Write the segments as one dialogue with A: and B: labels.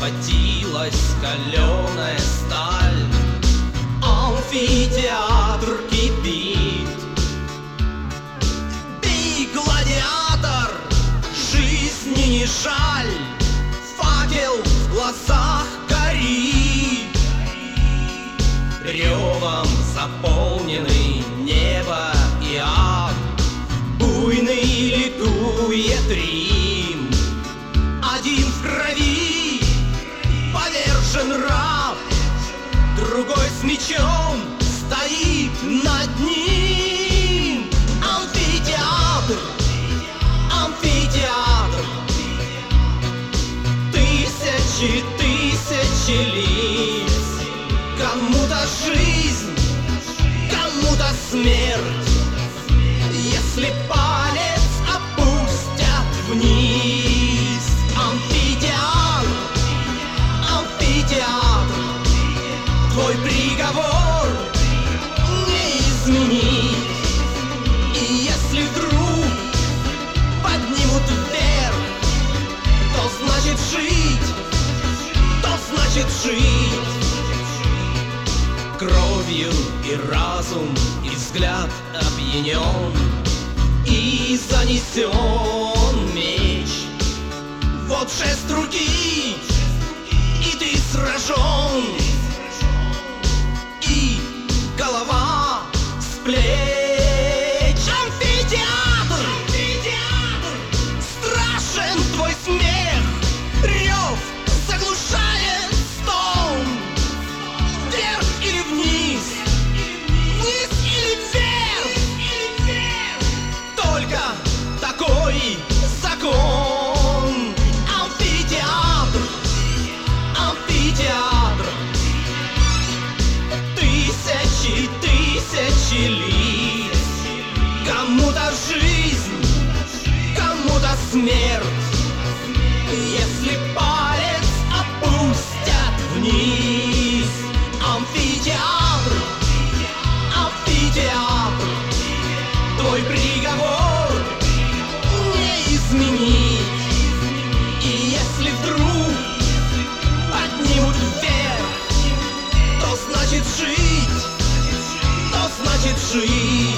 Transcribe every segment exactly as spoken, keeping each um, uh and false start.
A: схватилась каленая сталь. Амфитеатр кипит. Бей, гладиатор, жизни не жаль, факел в глазах горит. Ревом заполнены небо и ад, буйный ликует Рим. Один в крови повержен раб, другой с мечом стоит над ним. Амфитеатр, амфитеатр, тысячи, тысячи лиц. Кому-то жизнь, кому-то смерть. Если палец опустят вниз. Амфитеатр, амфитеатр, твой приговор не изменить. И если вдруг поднимут вверх, то значит жить, то значит жить. Кровью и разум, и взгляд опьянен, и занесен меч. Вот жест руки, и ты сражен, и голова с плеч. Амфитеатр, амфитеатр, страшен твой смех, рев заглушает стон. Вверх или вниз, вниз или вверх, только такой закон. Амфитеатр, амфитеатр, тысячи, тысячи лиц. Кому-то жизнь, кому-то смерть. Если палец опустят вниз. Амфитеатр, амфитеатр, твой приговор не изменить. И если вдруг поднимут вверх, то значит жить, то значит жить.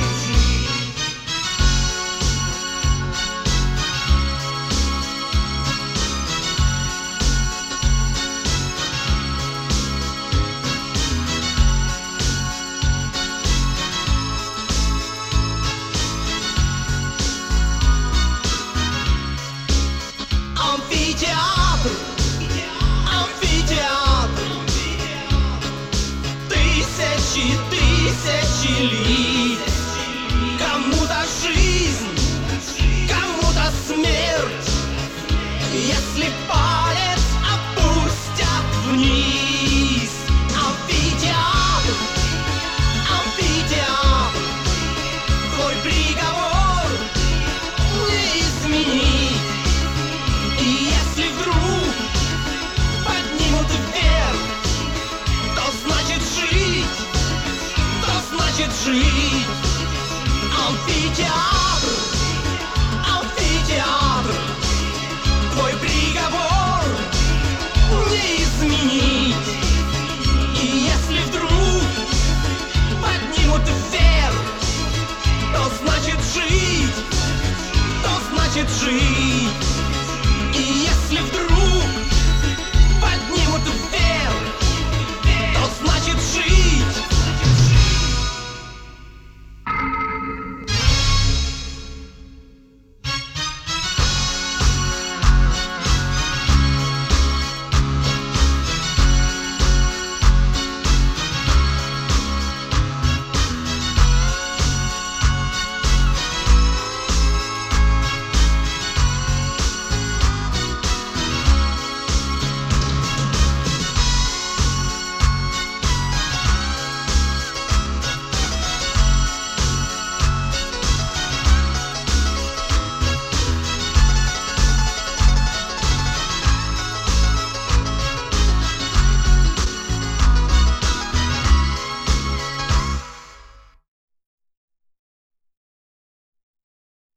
A: Амфитеатр, амфитеатр, тысячи, тысячи лиц. Кому-то жизнь, кому-то смерть. Если палец опустят вниз. Амфитеатр, амфитеатр, твой приговор не изменить. И если вдруг поднимут вверх, то значит жить, то значит жить. Амфитеатр.